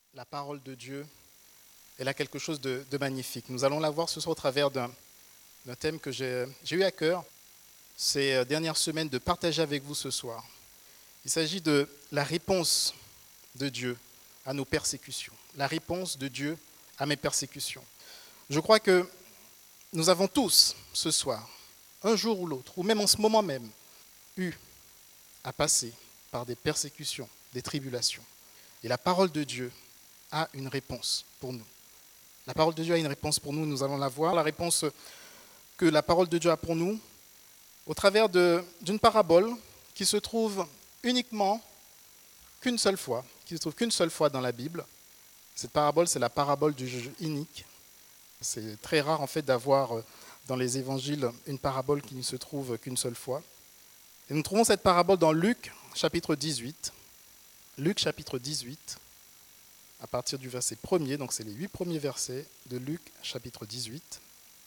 La parole de Dieu, elle a quelque chose de magnifique. Nous allons la voir ce soir au travers d'un thème que j'ai eu à cœur ces dernières semaines de partager avec vous ce soir. Il s'agit de la réponse de Dieu à nos persécutions. La réponse de Dieu à mes persécutions. Je crois que nous avons tous ce soir, un jour ou l'autre, ou même en ce moment même, eu à passer par des persécutions, des tribulations. Et la parole de Dieu a une réponse pour nous. La parole de Dieu a une réponse pour nous, nous allons la voir. La réponse que la parole de Dieu a pour nous au travers d'une parabole qui se trouve uniquement qu'une seule fois, dans la Bible. Cette parabole, c'est la parabole du juge inique. C'est très rare en fait d'avoir dans les évangiles une parabole qui ne se trouve qu'une seule fois. Et nous trouvons cette parabole dans Luc chapitre 18. Luc chapitre 18, à partir du verset 1er, donc c'est les 8 premiers versets de Luc chapitre 18.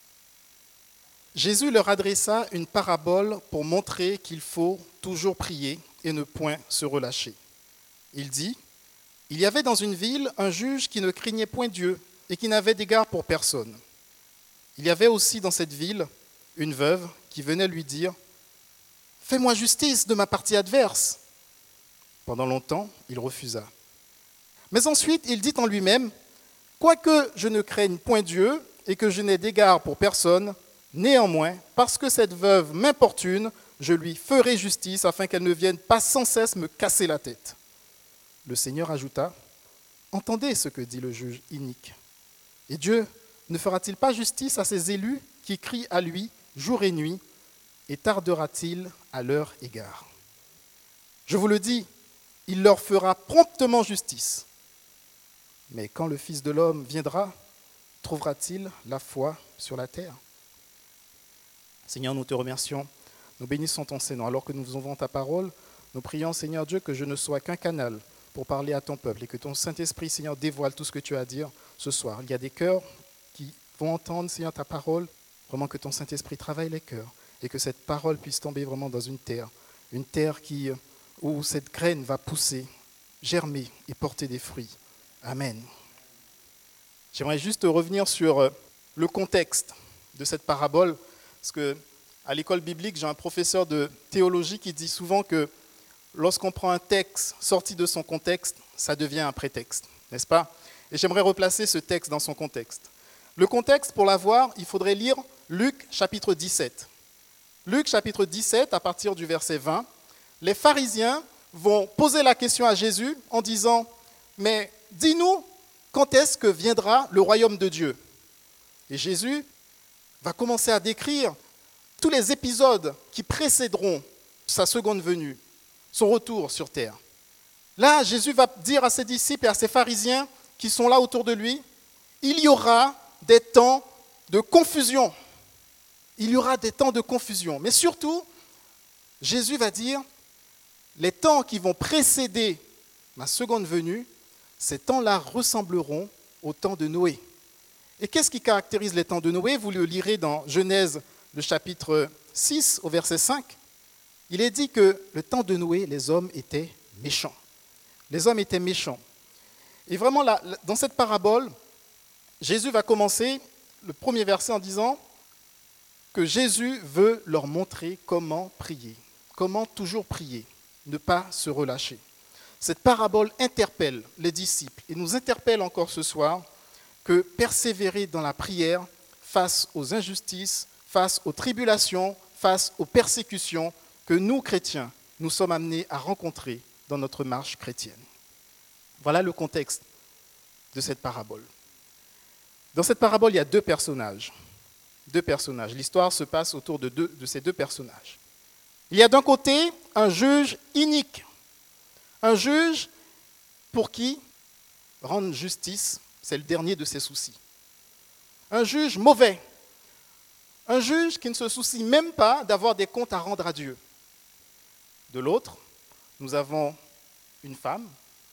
Jésus leur adressa une parabole pour montrer qu'il faut toujours prier et ne point se relâcher. Il dit, « Il y avait dans une ville un juge qui ne craignait point Dieu et qui n'avait d'égard pour personne. Il y avait aussi dans cette ville une veuve qui venait lui dire, « Fais-moi justice de ma partie adverse. » Pendant longtemps, il refusa. Mais ensuite, il dit en lui-même, « Quoique je ne craigne point Dieu et que je n'ai d'égard pour personne, néanmoins, parce que cette veuve m'importune, je lui ferai justice afin qu'elle ne vienne pas sans cesse me casser la tête. » Le Seigneur ajouta, « Entendez ce que dit le juge inique. Et Dieu ne fera-t-il pas justice à ses élus qui crient à lui jour et nuit, et tardera-t-il à leur égard? Je vous le dis, il leur fera promptement justice. Mais quand le Fils de l'homme viendra, trouvera-t-il la foi sur la terre? » Seigneur, nous te remercions, nous bénissons ton Seigneur. Alors que nous ouvrons ta parole, nous prions, Seigneur Dieu, que je ne sois qu'un canal pour parler à ton peuple et que ton Saint-Esprit, Seigneur, dévoile tout ce que tu as à dire ce soir. Il y a des cœurs qui vont entendre, Seigneur, ta parole, vraiment que ton Saint-Esprit travaille les cœurs et que cette parole puisse tomber vraiment dans une terre où cette graine va pousser, germer et porter des fruits. Amen. J'aimerais juste revenir sur le contexte de cette parabole, parce qu'à l'école biblique, j'ai un professeur de théologie qui dit souvent que lorsqu'on prend un texte sorti de son contexte, ça devient un prétexte, n'est-ce pas? Et j'aimerais replacer ce texte dans son contexte. Le contexte, pour l'avoir, il faudrait lire Luc chapitre 17. Luc chapitre 17, à partir du verset 20, les pharisiens vont poser la question à Jésus en disant « Mais dis-nous, quand est-ce que viendra le royaume de Dieu ?» Et Jésus va commencer à décrire tous les épisodes qui précéderont sa seconde venue, son retour sur terre. Là, Jésus va dire à ses disciples et à ses pharisiens qui sont là autour de lui, il y aura des temps de confusion. Il y aura des temps de confusion. Mais surtout, Jésus va dire, les temps qui vont précéder ma seconde venue, ces temps-là ressembleront au temps de Noé. Et qu'est-ce qui caractérise les temps de Noé? Vous le lirez dans Genèse, le chapitre 6, au verset 5. Il est dit que le temps de Noé, les hommes étaient méchants. Les hommes étaient méchants. Et vraiment, là, dans cette parabole, Jésus va commencer le premier verset en disant que Jésus veut leur montrer comment prier, comment toujours prier, ne pas se relâcher. Cette parabole interpelle les disciples et nous interpelle encore ce soir que persévérer dans la prière face aux injustices, face aux tribulations, face aux persécutions que nous, chrétiens, nous sommes amenés à rencontrer dans notre marche chrétienne. Voilà le contexte de cette parabole. Dans cette parabole, il y a deux personnages. L'histoire se passe autour de ces deux personnages. Il y a d'un côté un juge inique, un juge pour qui rendre justice, c'est le dernier de ses soucis. Un juge mauvais, un juge qui ne se soucie même pas d'avoir des comptes à rendre à Dieu. De l'autre, nous avons une femme,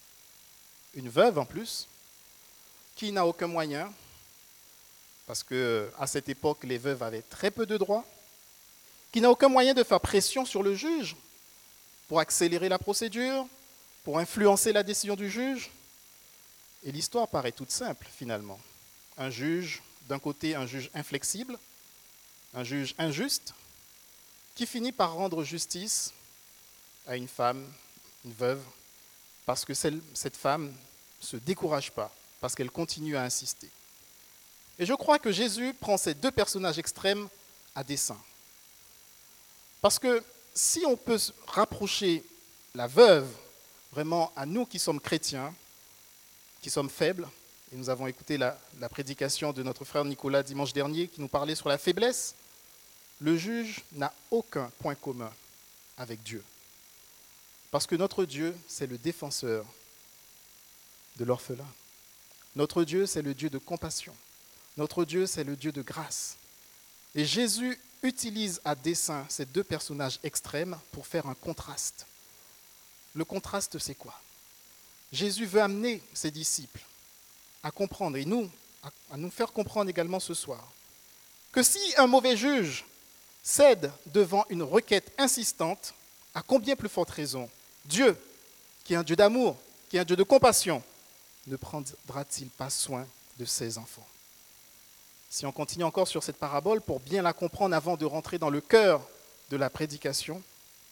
une veuve en plus, qui n'a aucun moyen, parce qu'à cette époque, les veuves avaient très peu de droits, qui n'a aucun moyen de faire pression sur le juge pour accélérer la procédure, pour influencer la décision du juge. Et l'histoire paraît toute simple finalement. Un juge, d'un côté un juge inflexible, un juge injuste, qui finit par rendre justice à une femme, une veuve, parce que cette femme ne se décourage pas, parce qu'elle continue à insister. Et je crois que Jésus prend ces deux personnages extrêmes à dessein. Parce que si on peut rapprocher la veuve vraiment à nous qui sommes chrétiens, qui sommes faibles, et nous avons écouté la prédication de notre frère Nicolas dimanche dernier qui nous parlait sur la faiblesse, le juge n'a aucun point commun avec Dieu. Parce que notre Dieu, c'est le défenseur de l'orphelin. Notre Dieu, c'est le Dieu de compassion. Notre Dieu, c'est le Dieu de grâce. Et Jésus utilise à dessein ces deux personnages extrêmes pour faire un contraste. Le contraste, c'est quoi? Jésus veut amener ses disciples à comprendre, et nous, à nous faire comprendre également ce soir, que si un mauvais juge cède devant une requête insistante, à combien plus forte raison, Dieu, qui est un Dieu d'amour, qui est un Dieu de compassion, ne prendra-t-il pas soin de ses enfants? Si on continue encore sur cette parabole, pour bien la comprendre avant de rentrer dans le cœur de la prédication,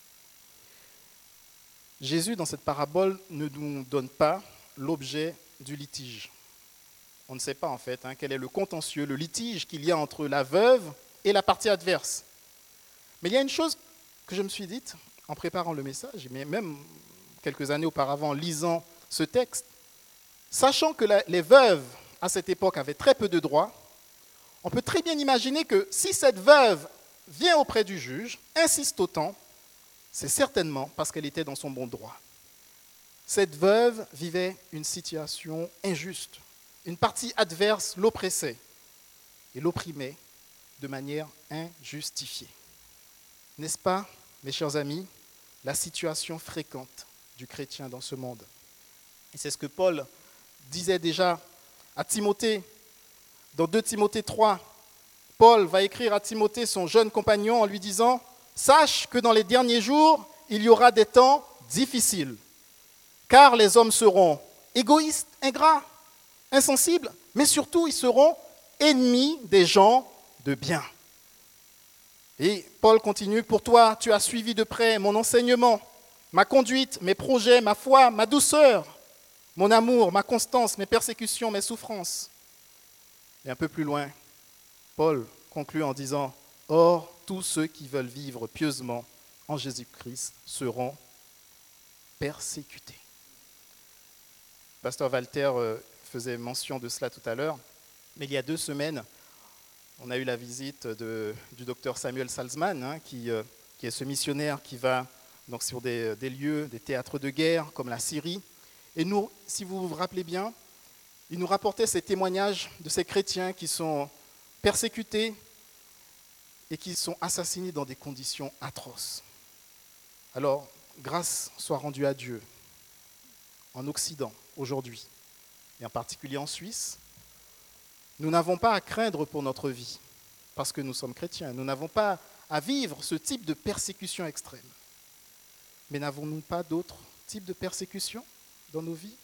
Jésus, dans cette parabole, ne nous donne pas l'objet du litige. On ne sait pas en fait quel est le contentieux, le litige qu'il y a entre la veuve et la partie adverse. Mais il y a une chose que je me suis dite en préparant le message, mais même quelques années auparavant en lisant ce texte, sachant que les veuves à cette époque avaient très peu de droits, on peut très bien imaginer que si cette veuve vient auprès du juge, insiste autant, c'est certainement parce qu'elle était dans son bon droit. Cette veuve vivait une situation injuste. Une partie adverse l'oppressait et l'opprimait de manière injustifiée. N'est-ce pas, mes chers amis, la situation fréquente du chrétien dans ce monde? Et c'est ce que Paul disait déjà à Timothée. Dans 2 Timothée 3, Paul va écrire à Timothée, son jeune compagnon, en lui disant « Sache que dans les derniers jours, il y aura des temps difficiles, car les hommes seront égoïstes, ingrats, insensibles, mais surtout ils seront ennemis des gens de bien. » Et Paul continue, « Pour toi, tu as suivi de près mon enseignement, ma conduite, mes projets, ma foi, ma douceur, mon amour, ma constance, mes persécutions, mes souffrances. » Et un peu plus loin, Paul conclut en disant « Or, tous ceux qui veulent vivre pieusement en Jésus-Christ seront persécutés. » Pasteur Walter faisait mention de cela tout à l'heure, mais il y a 2 semaines, on a eu la visite du docteur Samuel Salzman, qui est ce missionnaire qui va donc, sur des lieux, des théâtres de guerre comme la Syrie. Et nous, si vous vous rappelez bien, il nous rapportait ces témoignages de ces chrétiens qui sont persécutés et qui sont assassinés dans des conditions atroces. Alors, grâce soit rendue à Dieu, en Occident, aujourd'hui, et en particulier en Suisse, nous n'avons pas à craindre pour notre vie, parce que nous sommes chrétiens. Nous n'avons pas à vivre ce type de persécution extrême. Mais n'avons-nous pas d'autres types de persécutions dans nos vies?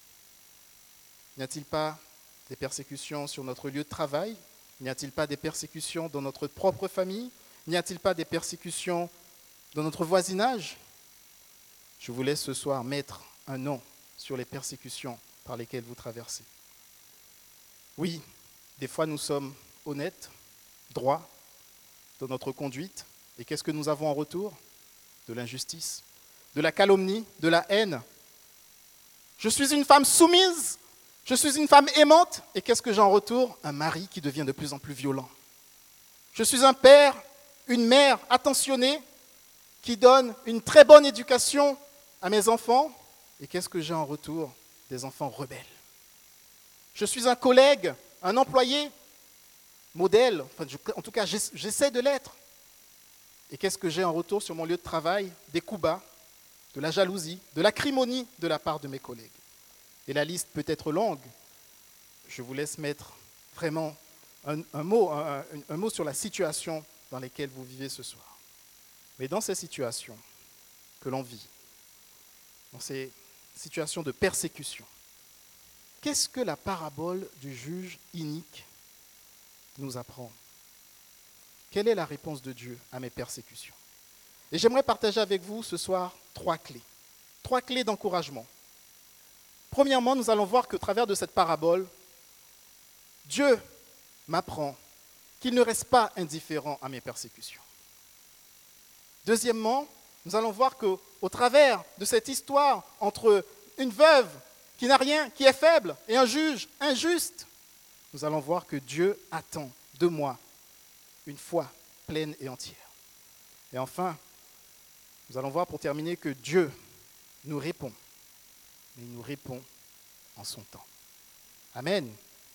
N'y a-t-il pas des persécutions sur notre lieu de travail? N'y a-t-il pas des persécutions dans notre propre famille? N'y a-t-il pas des persécutions dans notre voisinage? Je vous laisse ce soir mettre un nom sur les persécutions par lesquelles vous traversez. Oui, des fois nous sommes honnêtes, droits dans notre conduite. Et qu'est-ce que nous avons en retour? De l'injustice, de la calomnie, de la haine. Je suis une femme soumise, je suis une femme aimante. Et qu'est-ce que j'ai en retour? Un mari qui devient de plus en plus violent. Je suis un père, une mère attentionnée qui donne une très bonne éducation à mes enfants. Et qu'est-ce que j'ai en retour? Des enfants rebelles. Je suis un collègue, un employé, modèle, en tout cas j'essaie de l'être. Et qu'est-ce que j'ai en retour sur mon lieu de travail? Des coups bas, de la jalousie, de l'acrimonie de la part de mes collègues. Et la liste peut être longue. Je vous laisse mettre vraiment un mot sur la situation dans laquelle vous vivez ce soir. Mais dans ces situations que l'on vit, dans ces situations de persécution, qu'est-ce que la parabole du juge inique nous apprend? Quelle est la réponse de Dieu à mes persécutions? Et j'aimerais partager avec vous ce soir 3 clés. 3 clés d'encouragement. Premièrement, nous allons voir qu'au travers de cette parabole, Dieu m'apprend qu'il ne reste pas indifférent à mes persécutions. Deuxièmement, nous allons voir qu'au travers de cette histoire entre une veuve qui n'a rien, qui est faible, et un juge injuste, nous allons voir que Dieu attend de moi une foi pleine et entière. Et enfin, nous allons voir pour terminer que Dieu nous répond, mais il nous répond en son temps. Amen.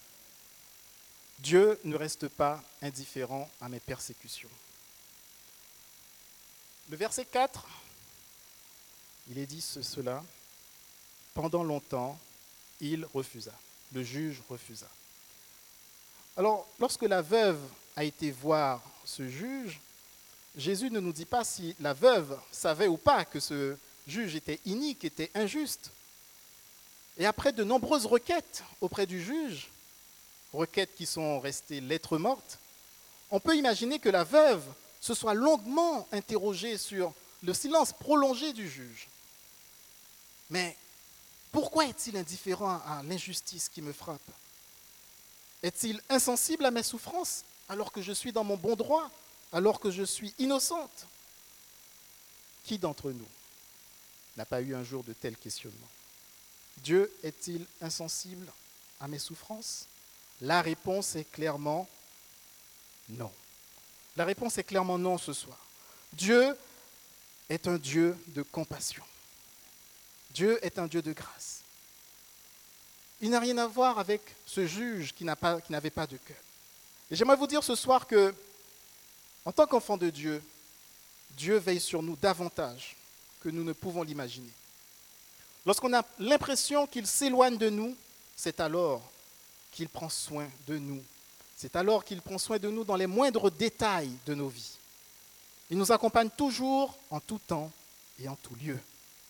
Dieu ne reste pas indifférent à mes persécutions. Le verset 4, il est dit cela. Pendant longtemps, il refusa. Le juge refusa. Alors, lorsque la veuve a été voir ce juge, Jésus ne nous dit pas si la veuve savait ou pas que ce juge était inique, était injuste. Et après de nombreuses requêtes auprès du juge, requêtes qui sont restées lettres mortes, on peut imaginer que la veuve se soit longuement interrogée sur le silence prolongé du juge. Mais pourquoi est-il indifférent à l'injustice qui me frappe? Est-il insensible à mes souffrances alors que je suis dans mon bon droit, alors que je suis innocente? Qui d'entre nous n'a pas eu un jour de tels questionnements? Dieu est-il insensible à mes souffrances? La réponse est clairement non. La réponse est clairement non ce soir. Dieu est un Dieu de compassion. Dieu est un Dieu de grâce. Il n'a rien à voir avec ce juge qui n'avait pas de cœur. Et j'aimerais vous dire ce soir que, en tant qu'enfant de Dieu, Dieu veille sur nous davantage que nous ne pouvons l'imaginer. Lorsqu'on a l'impression qu'il s'éloigne de nous, c'est alors qu'il prend soin de nous. C'est alors qu'il prend soin de nous dans les moindres détails de nos vies. Il nous accompagne toujours, en tout temps et en tout lieu.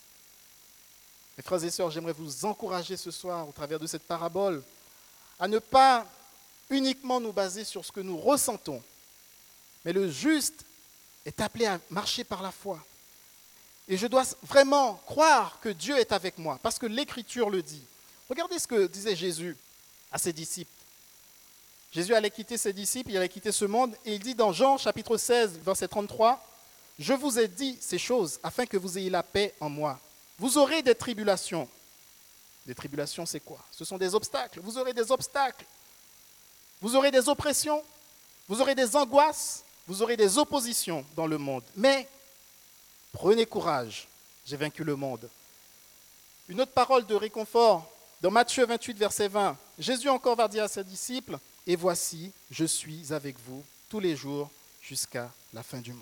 Mes frères et sœurs, j'aimerais vous encourager ce soir, au travers de cette parabole, à ne pas uniquement nous baser sur ce que nous ressentons, mais le juste est appelé à marcher par la foi. Et je dois vraiment croire que Dieu est avec moi, parce que l'Écriture le dit. Regardez ce que disait Jésus à ses disciples. Jésus allait quitter ses disciples, il allait quitter ce monde, et il dit dans Jean chapitre 16, verset 33, « Je vous ai dit ces choses afin que vous ayez la paix en moi. Vous aurez des tribulations. » Des tribulations, c'est quoi? Ce sont des obstacles. Vous aurez des obstacles. Vous aurez des oppressions. Vous aurez des angoisses. Vous aurez des oppositions dans le monde. Mais prenez courage, j'ai vaincu le monde. Une autre parole de réconfort, dans Matthieu 28, verset 20, Jésus encore va dire à ses disciples, « Et voici, je suis avec vous tous les jours jusqu'à la fin du monde. »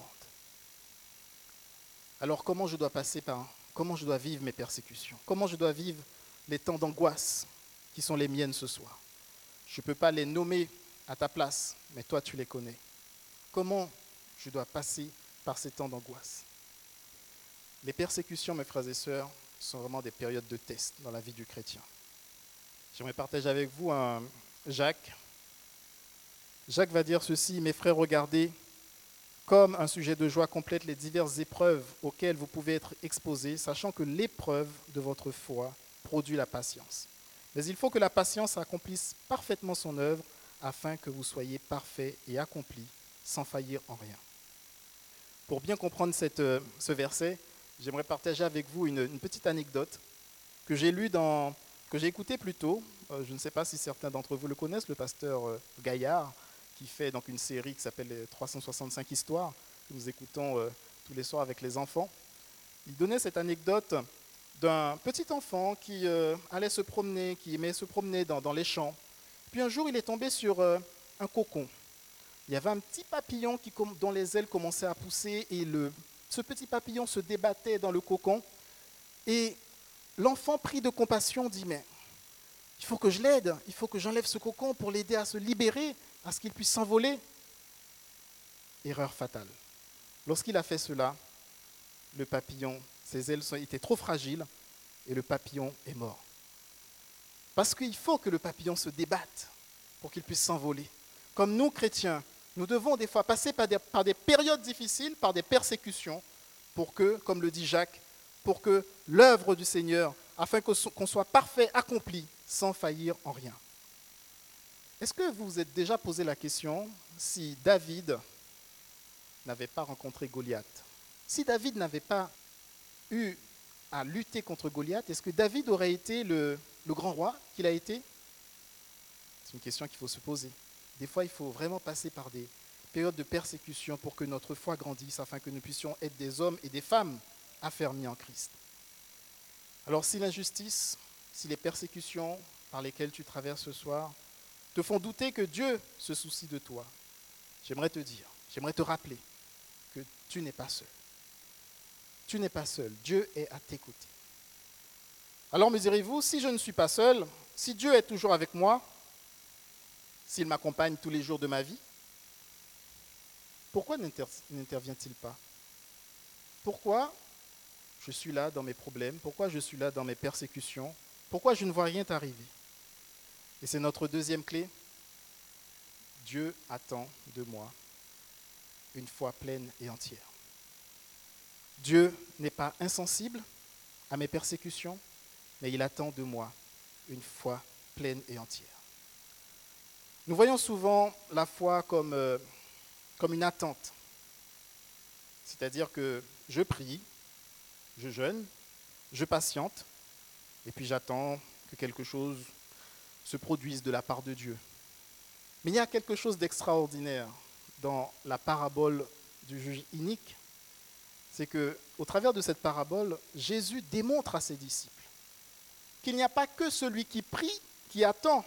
Alors comment je dois vivre mes persécutions? Comment je dois vivre les temps d'angoisse qui sont les miennes ce soir? Je ne peux pas les nommer à ta place, mais toi tu les connais. Comment je dois passer par ces temps d'angoisse? Les persécutions, mes frères et sœurs, sont vraiment des périodes de test dans la vie du chrétien. J'aimerais partager avec vous Jacques. Jacques va dire ceci, « Mes frères, regardez, comme un sujet de joie complète les diverses épreuves auxquelles vous pouvez être exposés, sachant que l'épreuve de votre foi produit la patience. Mais il faut que la patience accomplisse parfaitement son œuvre, afin que vous soyez parfaits et accomplis, sans faillir en rien. » Pour bien comprendre ce verset, j'aimerais partager avec vous une petite anecdote que j'ai écoutée plus tôt. Je ne sais pas si certains d'entre vous le connaissent, le pasteur Gaillard, qui fait donc une série qui s'appelle les 365 histoires, que nous écoutons tous les soirs avec les enfants. Il donnait cette anecdote d'un petit enfant qui allait se promener, qui aimait se promener dans les champs. Puis un jour, il est tombé sur un cocon. Il y avait un petit papillon dont les ailes commençaient à pousser et ce petit papillon se débattait dans le cocon. Et l'enfant, pris de compassion, dit « Mais il faut que je l'aide, il faut que j'enlève ce cocon pour l'aider à se libérer, à ce qu'il puisse s'envoler. » Erreur fatale. Lorsqu'il a fait cela, le papillon, ses ailes étaient trop fragiles et le papillon est mort. Parce qu'il faut que le papillon se débatte pour qu'il puisse s'envoler. Comme nous, chrétiens, nous devons des fois passer par des périodes difficiles, par des persécutions, pour que, comme le dit Jacques, pour que l'œuvre du Seigneur, afin qu'on soit parfait, accompli, sans faillir en rien. Est-ce que vous vous êtes déjà posé la question si David n'avait pas rencontré Goliath? Si David n'avait pas eu à lutter contre Goliath, est-ce que David aurait été le grand roi qu'il a été? C'est une question qu'il faut se poser. Des fois, il faut vraiment passer par des périodes de persécution pour que notre foi grandisse, afin que nous puissions être des hommes et des femmes affermis en Christ. Alors, si l'injustice, si les persécutions par lesquelles tu traverses ce soir te font douter que Dieu se soucie de toi, j'aimerais te rappeler que tu n'es pas seul. Tu n'es pas seul, Dieu est à tes côtés. Alors me direz-vous, si je ne suis pas seul, si Dieu est toujours avec moi, s'il m'accompagne tous les jours de ma vie, pourquoi n'intervient-il pas? Pourquoi je suis là dans mes problèmes? Pourquoi je suis là dans mes persécutions? Pourquoi je ne vois rien t'arriver? Et c'est notre deuxième clé. Dieu attend de moi une foi pleine et entière. Dieu n'est pas insensible à mes persécutions, mais il attend de moi une foi pleine et entière. Nous voyons souvent la foi comme une attente. C'est-à-dire que je prie, je jeûne, je patiente, et puis j'attends que quelque chose se produise de la part de Dieu. Mais il y a quelque chose d'extraordinaire dans la parabole du juge inique, c'est qu'au travers de cette parabole, Jésus démontre à ses disciples qu'il n'y a pas que celui qui prie, qui attend.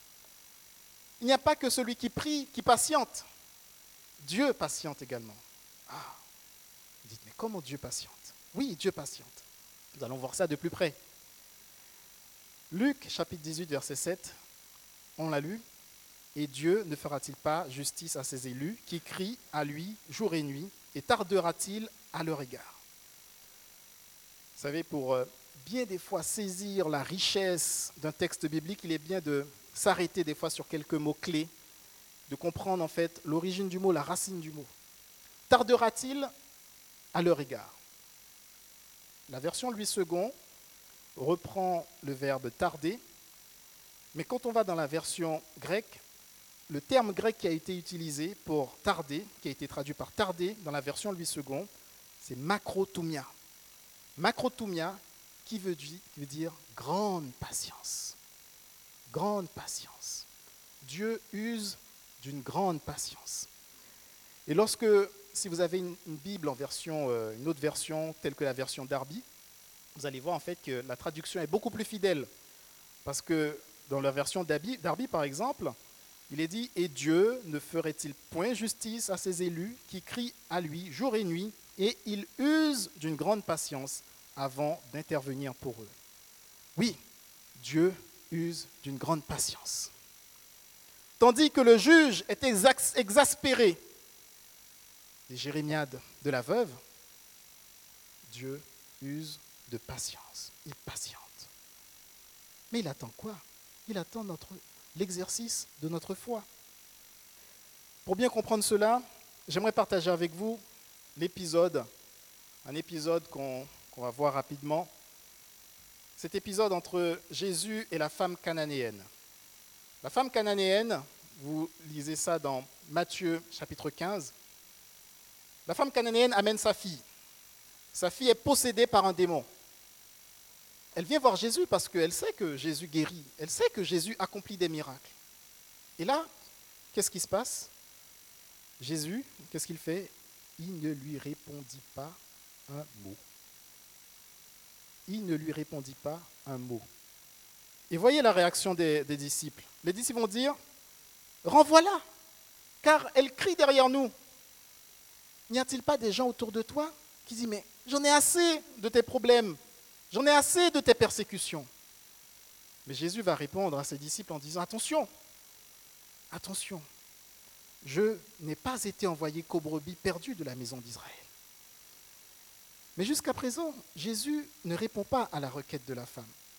Il n'y a pas que celui qui prie, qui patiente. Dieu patiente également. Ah, vous dites, mais comment Dieu patiente? Oui, Dieu patiente. Nous allons voir ça de plus près. Luc, chapitre 18, verset 7, on l'a lu. Et Dieu ne fera-t-il pas justice à ses élus qui crient à lui jour et nuit, et tardera-t-il à leur égard? Vous savez, pour bien des fois saisir la richesse d'un texte biblique, il est bien de s'arrêter des fois sur quelques mots-clés, de comprendre en fait l'origine du mot, la racine du mot. Tardera-t-il à leur égard? La version Louis II reprend le verbe tarder, mais quand on va dans la version grecque, le terme grec qui a été utilisé pour tarder, qui a été traduit par tarder dans la version Louis II, c'est makrotoumia. Makrotoumia qui veut dire grande patience. Grande patience. Dieu use d'une grande patience. Et si vous avez une Bible en version, une autre version telle que la version Darby, vous allez voir en fait que la traduction est beaucoup plus fidèle. Parce que dans la version Darby par exemple, il est dit « Et Dieu ne ferait-il point justice à ses élus qui crient à lui jour et nuit, et il use d'une grande patience avant d'intervenir pour eux. » Oui, Dieu use d'une grande patience. Tandis que le juge est exaspéré des jérémiades de la veuve, Dieu use de patience. Il patiente. Mais il attend quoi? Il attend l'exercice de notre foi. Pour bien comprendre cela, j'aimerais partager avec vous un épisode qu'on va voir rapidement. Cet épisode entre Jésus et la femme cananéenne. La femme cananéenne, vous lisez ça dans Matthieu chapitre 15. La femme cananéenne amène sa fille. Sa fille est possédée par un démon. Elle vient voir Jésus parce qu'elle sait que Jésus guérit. Elle sait que Jésus accomplit des miracles. Et là, qu'est-ce qui se passe? Jésus, qu'est-ce qu'il fait? Il ne lui répondit pas un mot. Il ne lui répondit pas un mot. Et voyez la réaction des disciples. Les disciples vont dire, renvoie-la, car elle crie derrière nous. N'y a-t-il pas des gens autour de toi qui disent, mais j'en ai assez de tes problèmes, j'en ai assez de tes persécutions. Mais Jésus va répondre à ses disciples en disant, attention, attention, je n'ai pas été envoyé qu'aux brebis perdues de la maison d'Israël. Mais jusqu'à présent, Jésus ne répond pas à la requête de la femme.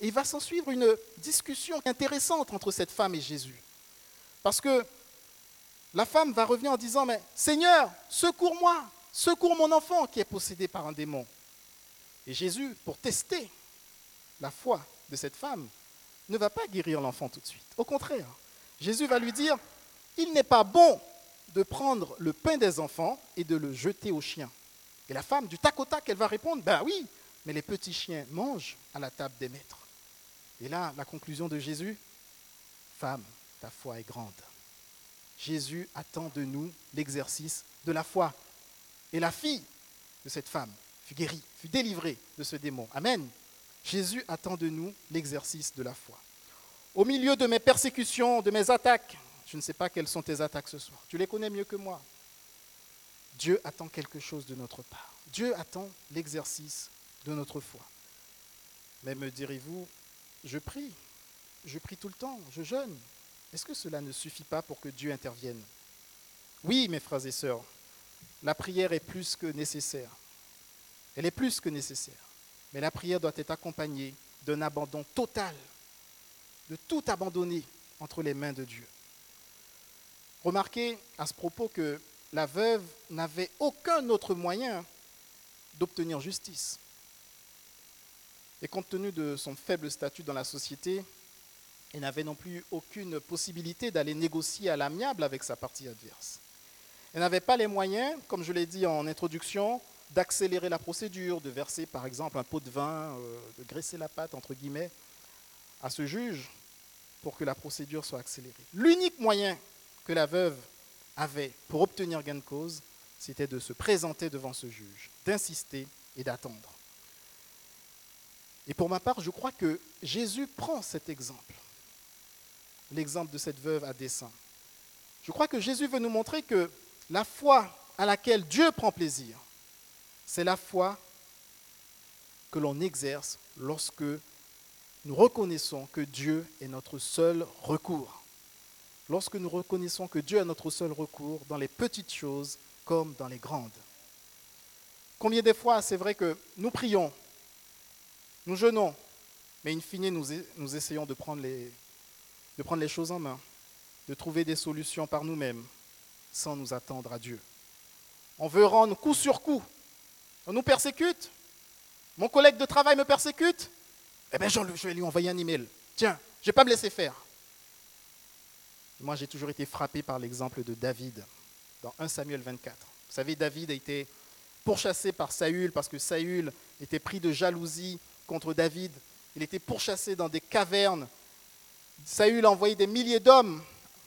Et il va s'en suivre une discussion intéressante entre cette femme et Jésus. Parce que la femme va revenir en disant, mais Seigneur, secours-moi, secours mon enfant qui est possédé par un démon. Et Jésus, pour tester la foi de cette femme, ne va pas guérir l'enfant tout de suite. Au contraire, Jésus va lui dire, il n'est pas bon de prendre le pain des enfants et de le jeter aux chiens. Et la femme, du tac au tac, elle va répondre, ben oui, mais les petits chiens mangent à la table des maîtres. Et là, la conclusion de Jésus, femme, ta foi est grande. Jésus attend de nous l'exercice de la foi. Et la fille de cette femme fut guérie, fut délivrée de ce démon. Amen. Jésus attend de nous l'exercice de la foi. Au milieu de mes persécutions, de mes attaques, je ne sais pas quelles sont tes attaques ce soir, tu les connais mieux que moi. Dieu attend quelque chose de notre part. Dieu attend l'exercice de notre foi. Mais me direz-vous, je prie tout le temps, je jeûne. Est-ce que cela ne suffit pas pour que Dieu intervienne? Oui, mes frères et sœurs, la prière est plus que nécessaire. Elle est plus que nécessaire. Mais la prière doit être accompagnée d'un abandon total, de tout abandonner entre les mains de Dieu. Remarquez à ce propos que la veuve n'avait aucun autre moyen d'obtenir justice. Et compte tenu de son faible statut dans la société, elle n'avait non plus aucune possibilité d'aller négocier à l'amiable avec sa partie adverse. Elle n'avait pas les moyens, comme je l'ai dit en introduction, d'accélérer la procédure, de verser par exemple un pot de vin, de graisser la pâte, entre guillemets, à ce juge pour que la procédure soit accélérée. L'unique moyen que la veuve avait pour obtenir gain de cause, c'était de se présenter devant ce juge, d'insister et d'attendre. Et pour ma part, je crois que Jésus prend cet exemple, l'exemple de cette veuve à dessein. Je crois que Jésus veut nous montrer que la foi à laquelle Dieu prend plaisir, c'est la foi que l'on exerce lorsque nous reconnaissons que Dieu est notre seul recours. Lorsque nous reconnaissons que Dieu est notre seul recours dans les petites choses comme dans les grandes. Combien de fois, c'est vrai que nous prions, nous jeûnons, mais in fine, nous essayons de prendre les choses en main, de trouver des solutions par nous-mêmes, sans nous attendre à Dieu. On veut rendre coup sur coup. On nous persécute. Mon collègue de travail me persécute. Eh bien, je vais lui envoyer un email. Tiens, je ne vais pas me laisser faire. Moi, j'ai toujours été frappé par l'exemple de David, dans 1 Samuel 24. Vous savez, David a été pourchassé par Saül, parce que Saül était pris de jalousie contre David. Il était pourchassé dans des cavernes. Saül a envoyé des milliers d'hommes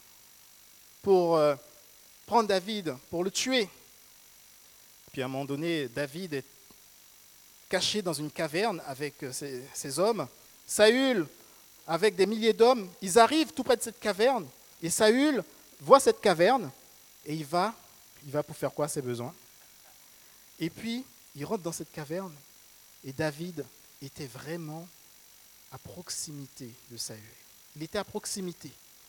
pour prendre David, pour le tuer. Puis à un moment donné, David est caché dans une caverne avec ses hommes. Saül, avec des milliers d'hommes, ils arrivent tout près de cette caverne. Et Saül voit cette caverne et il va pour faire quoi, ses besoins. Et puis, il rentre dans cette caverne et David était vraiment à proximité de Saül. Il était à proximité.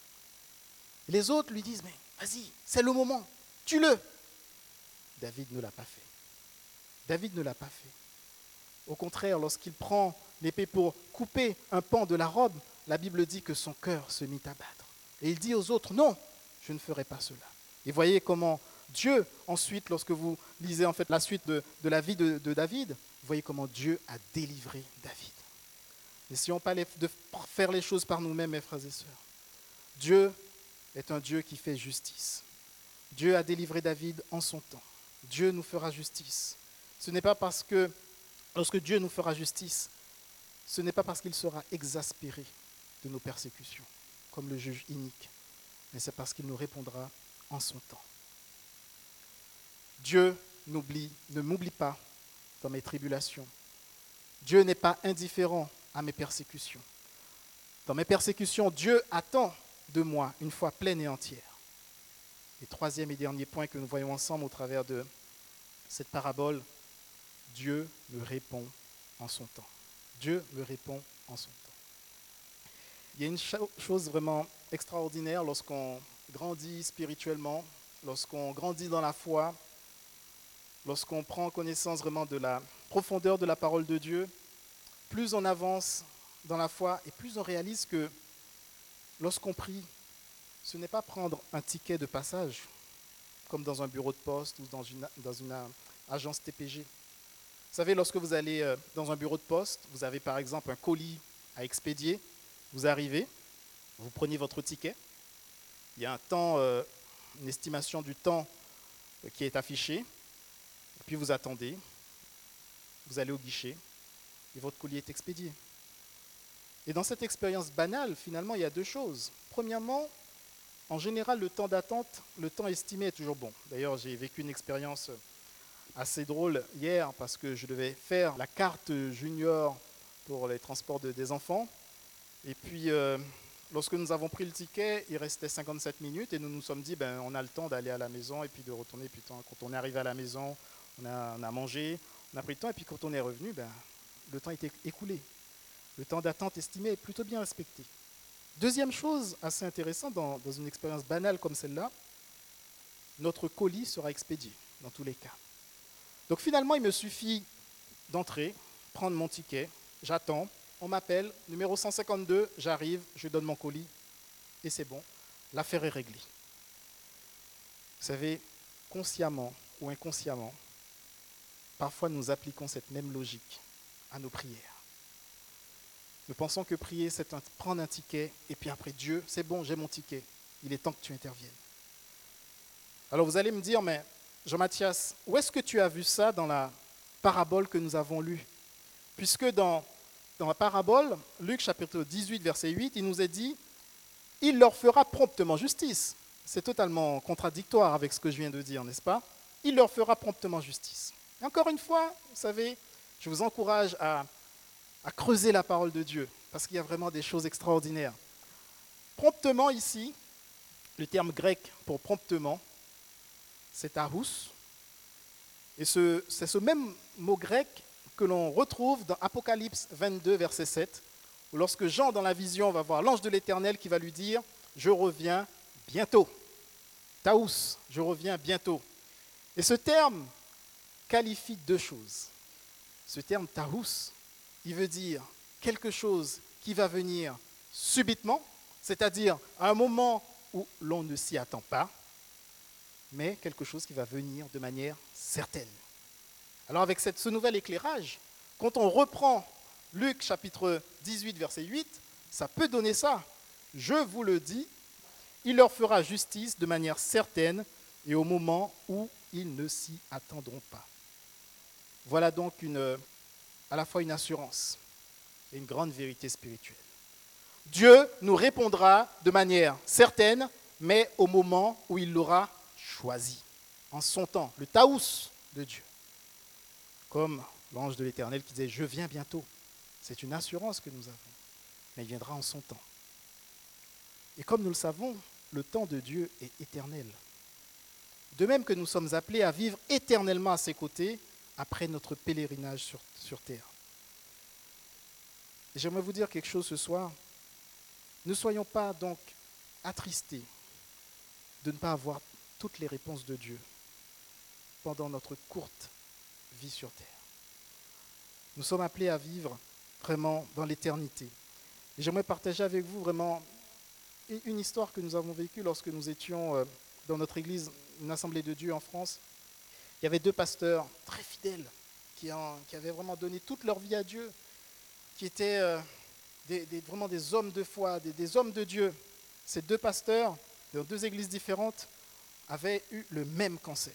Et les autres lui disent, mais vas-y, c'est le moment, tue-le. David ne l'a pas fait. David ne l'a pas fait. Au contraire, lorsqu'il prend l'épée pour couper un pan de la robe, la Bible dit que son cœur se mit à battre. Et il dit aux autres, non, je ne ferai pas cela. Et voyez comment Dieu, ensuite, lorsque vous lisez en fait la suite de la vie de David, vous voyez comment Dieu a délivré David. N'essayons pas de faire les choses par nous-mêmes, mes frères et sœurs. Dieu est un Dieu qui fait justice. Dieu a délivré David en son temps. Dieu nous fera justice. Ce n'est pas parce que, lorsque Dieu nous fera justice, ce n'est pas parce qu'il sera exaspéré de nos persécutions, comme le juge inique, mais c'est parce qu'il nous répondra en son temps. Dieu ne m'oublie pas dans mes tribulations. Dieu n'est pas indifférent à mes persécutions. Dans mes persécutions, Dieu attend de moi une foi pleine et entière. Et troisième et dernier point que nous voyons ensemble au travers de cette parabole, Dieu me répond en son temps. Dieu me répond en son temps. Il y a une chose vraiment extraordinaire lorsqu'on grandit spirituellement, lorsqu'on grandit dans la foi, lorsqu'on prend connaissance vraiment de la profondeur de la parole de Dieu. Plus on avance dans la foi et plus on réalise que lorsqu'on prie, ce n'est pas prendre un ticket de passage, comme dans un bureau de poste ou dans une agence TPG. Vous savez, lorsque vous allez dans un bureau de poste, vous avez par exemple un colis à expédier, vous arrivez, vous prenez votre ticket, il y a un temps, une estimation du temps qui est affichée, et puis vous attendez, vous allez au guichet, et votre colis est expédié. Et dans cette expérience banale, finalement, il y a deux choses. Premièrement, en général, le temps d'attente, le temps estimé est toujours bon. D'ailleurs, j'ai vécu une expérience assez drôle hier parce que je devais faire la carte junior pour les transports des enfants. Et puis, lorsque nous avons pris le ticket, il restait 57 minutes et nous nous sommes dit, on a le temps d'aller à la maison et puis de retourner. Puis quand on est arrivé à la maison, on a mangé, on a pris le temps et puis quand on est revenu, le temps était écoulé. Le temps d'attente estimé est plutôt bien respecté. Deuxième chose assez intéressante dans une expérience banale comme celle-là, notre colis sera expédié dans tous les cas. Donc finalement, il me suffit d'entrer, prendre mon ticket, j'attends, on m'appelle, numéro 152, j'arrive, je donne mon colis et c'est bon, l'affaire est réglée. Vous savez, consciemment ou inconsciemment, parfois nous appliquons cette même logique à nos prières. Nous pensons que prier, c'est prendre un ticket, et puis après Dieu, c'est bon, j'ai mon ticket, il est temps que tu interviennes. Alors vous allez me dire, mais Jean-Mathias, où est-ce que tu as vu ça dans la parabole que nous avons lue? Puisque dans la parabole, Luc chapitre 18, verset 8, il nous est dit, il leur fera promptement justice. C'est totalement contradictoire avec ce que je viens de dire, n'est-ce pas? Il leur fera promptement justice. Et encore une fois, vous savez, je vous encourage à creuser la parole de Dieu, parce qu'il y a vraiment des choses extraordinaires. Promptement ici, le terme grec pour promptement, c'est tahous. Et c'est ce même mot grec que l'on retrouve dans Apocalypse 22, verset 7, où lorsque Jean, dans la vision, va voir l'ange de l'Éternel qui va lui dire « Je reviens bientôt ». Tahous, je reviens bientôt. Et ce terme qualifie deux choses. Ce terme tahous, il veut dire quelque chose qui va venir subitement, c'est-à-dire à un moment où l'on ne s'y attend pas, mais quelque chose qui va venir de manière certaine. Alors avec ce nouvel éclairage, quand on reprend Luc chapitre 18, verset 8, ça peut donner ça. Je vous le dis, il leur fera justice de manière certaine et au moment où ils ne s'y attendront pas. Voilà donc à la fois une assurance et une grande vérité spirituelle. Dieu nous répondra de manière certaine, mais au moment où il l'aura choisi, en son temps, le tahous de Dieu. Comme l'ange de l'Éternel qui disait « Je viens bientôt ». C'est une assurance que nous avons, mais il viendra en son temps. Et comme nous le savons, le temps de Dieu est éternel. De même que nous sommes appelés à vivre éternellement à ses côtés après notre pèlerinage sur terre. Et j'aimerais vous dire quelque chose ce soir. Ne soyons pas donc attristés de ne pas avoir toutes les réponses de Dieu pendant notre courte vie sur terre. Nous sommes appelés à vivre vraiment dans l'éternité. Et j'aimerais partager avec vous vraiment une histoire que nous avons vécue lorsque nous étions dans notre église, une assemblée de Dieu en France. Il y avait deux pasteurs très fidèles qui avaient vraiment donné toute leur vie à Dieu, qui étaient vraiment des hommes de foi, des hommes de Dieu. Ces deux pasteurs, dans deux églises différentes, avaient eu le même cancer.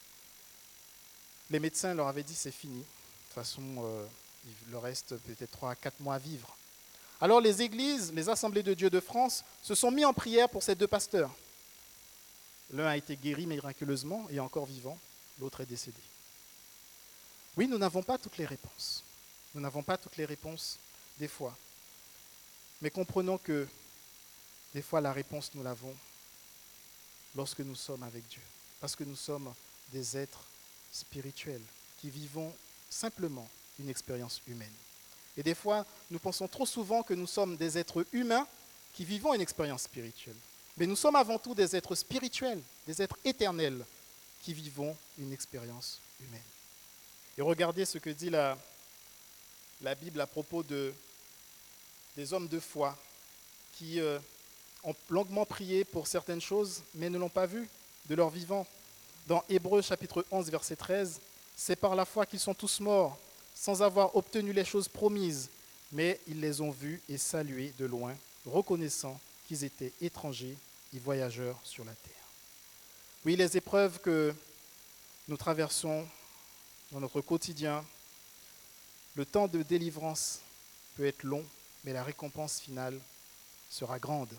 Les médecins leur avaient dit c'est fini. De toute façon, il leur reste peut-être 3 à 4 mois à vivre. Alors les églises, les assemblées de Dieu de France se sont mis en prière pour ces deux pasteurs. L'un a été guéri miraculeusement et encore vivant, l'autre est décédé. Oui, nous n'avons pas toutes les réponses. Nous n'avons pas toutes les réponses des fois. Mais comprenons que des fois la réponse nous l'avons lorsque nous sommes avec Dieu. Parce que nous sommes des êtres spirituels qui vivons simplement une expérience humaine. Et des fois, nous pensons trop souvent que nous sommes des êtres humains qui vivons une expérience spirituelle. Mais nous sommes avant tout des êtres spirituels, des êtres éternels qui vivons une expérience humaine. Et regardez ce que dit la Bible à propos de des hommes de foi qui ont longuement prié pour certaines choses, mais ne l'ont pas vu de leur vivant. Dans Hébreux chapitre 11, verset 13, c'est par la foi qu'ils sont tous morts, sans avoir obtenu les choses promises, mais ils les ont vus et salués de loin, reconnaissant qu'ils étaient étrangers et voyageurs sur la terre. Oui, les épreuves que nous traversons dans notre quotidien, le temps de délivrance peut être long, mais la récompense finale sera grande.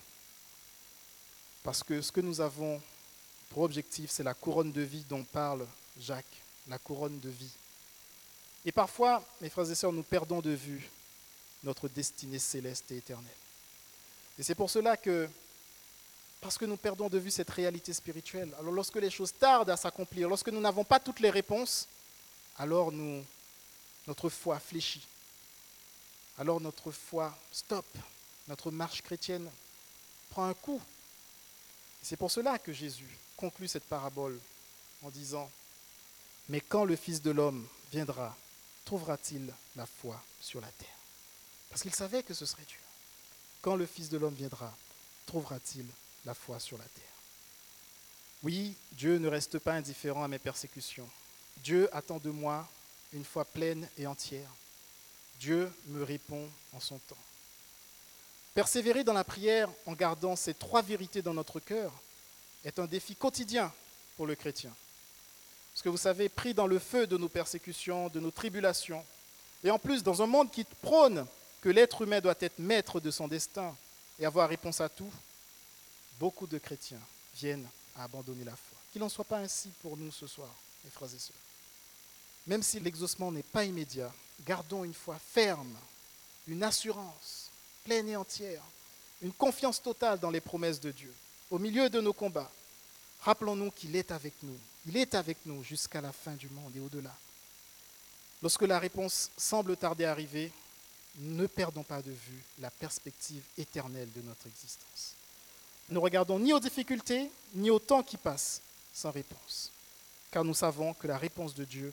Parce que ce que nous avons pour objectif, c'est la couronne de vie dont parle Jacques, la couronne de vie. Et parfois, mes frères et sœurs, nous perdons de vue notre destinée céleste et éternelle. Et c'est pour cela que, parce que nous perdons de vue cette réalité spirituelle, alors lorsque les choses tardent à s'accomplir, lorsque nous n'avons pas toutes les réponses, alors notre foi fléchit. Alors notre foi stoppe, notre marche chrétienne prend un coup. Et c'est pour cela que Jésus conclut cette parabole en disant « Mais quand le Fils de l'homme viendra, trouvera-t-il la foi sur la terre ?» Parce qu'il savait que ce serait dur. Quand le Fils de l'homme viendra, trouvera-t-il la foi sur la terre? Oui, Dieu ne reste pas indifférent à mes persécutions. Dieu attend de moi une foi pleine et entière. Dieu me répond en son temps. Persévérer dans la prière en gardant ces 3 vérités dans notre cœur est un défi quotidien pour le chrétien. Parce que vous savez, pris dans le feu de nos persécutions, de nos tribulations, et en plus dans un monde qui prône que l'être humain doit être maître de son destin et avoir réponse à tout, beaucoup de chrétiens viennent à abandonner la foi. Qu'il n'en soit pas ainsi pour nous ce soir, mes frères et sœurs. Même si l'exaucement n'est pas immédiat, gardons une foi ferme, une assurance pleine et entière, une confiance totale dans les promesses de Dieu. Au milieu de nos combats, rappelons-nous qu'il est avec nous. Il est avec nous jusqu'à la fin du monde et au-delà. Lorsque la réponse semble tarder à arriver, ne perdons pas de vue la perspective éternelle de notre existence. Ne regardons ni aux difficultés, ni au temps qui passe sans réponse, car nous savons que la réponse de Dieu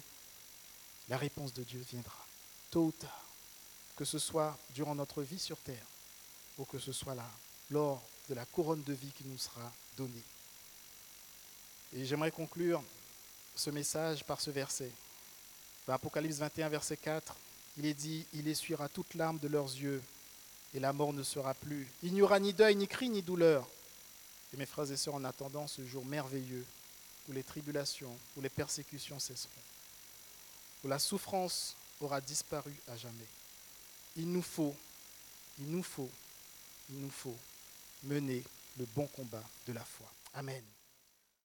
viendra, tôt ou tard, que ce soit durant notre vie sur terre, ou que ce soit là, lors de la couronne de vie qui nous sera donnée. Et j'aimerais conclure ce message par ce verset. Dans Apocalypse 21, verset 4, il est dit « Il essuiera toute larme de leurs yeux, et la mort ne sera plus. Il n'y aura ni deuil, ni cri, ni douleur. » Et mes frères et sœurs, en attendant ce jour merveilleux, où les tribulations, où les persécutions cesseront, où la souffrance aura disparu à jamais, il nous faut mener le bon combat de la foi. Amen.